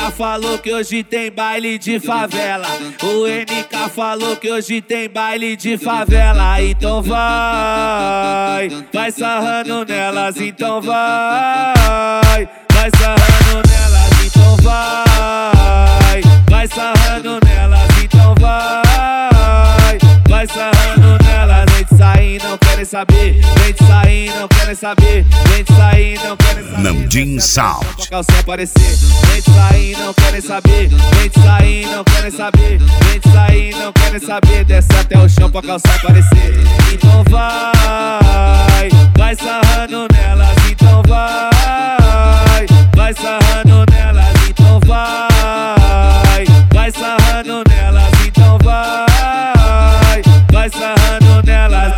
NK falou que hoje tem baile de favela. O NK falou que hoje tem baile de favela. Então vai sarrando nelas, então vai sarrando nelas, então vai sarrando nelas, então vai sarrando nelas. Vem de sair, não querem saber, vem de sair, não querem saber, vem de sair, não querem saber. Namjin Sound. Sem aparecer, vem de sair, não querem saber, vem de sair, não querem saber, vem de sair, não querem saber. Desce até o chão pra calçar aparecer. Então vai sarrando nelas, então vai sarrando nelas, então vai sarrando nelas, então vai sarrando nelas.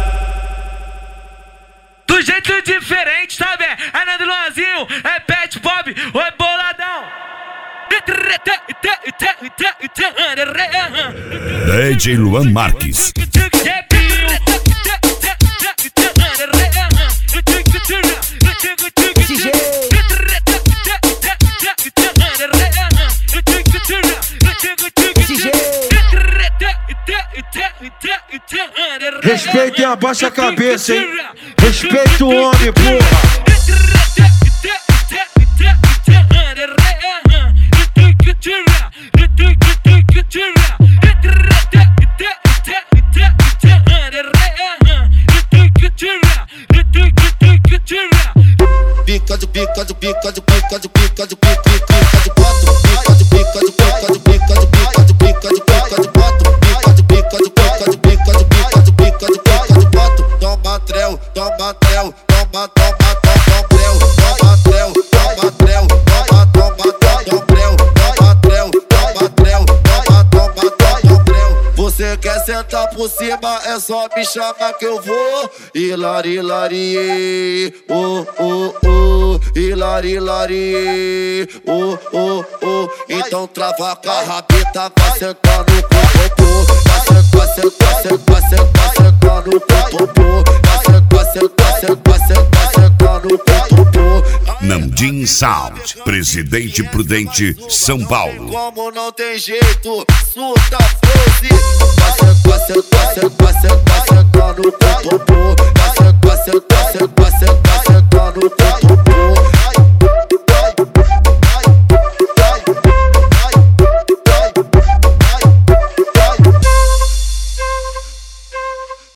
Do jeito diferente, sabe? É Nando Luanzinho, é Pet Bob, ou é Boladão. DJ Luan Marques. Respeitem, abaixa a cabeça, hein? Respeita o homem, porra. Pica de pica de pica de pica de pica de pica de quatro. Pica de pica de pica de pica de pica de pica de pica de quatro. Pica de pica de pica de pica de pica de pica de pica de quatro. Toma trel, toma trel, toma trel, toma trel, toma trel, toma trel, toma trel. Você quer sentar por cima, é só me chamar que eu vou. Hilari, hilari, oh, oh, oh. Hilari, hilari, oh, oh, oh. Então trava com a rabita, vai sentando com o popô. Vai sentando com o popô. Vai sentando com o popô. Namjin Sound, Presidente Prudente, São Paulo. Como não tem jeito, surta froze. Vai sentando com o popô. Vai sentando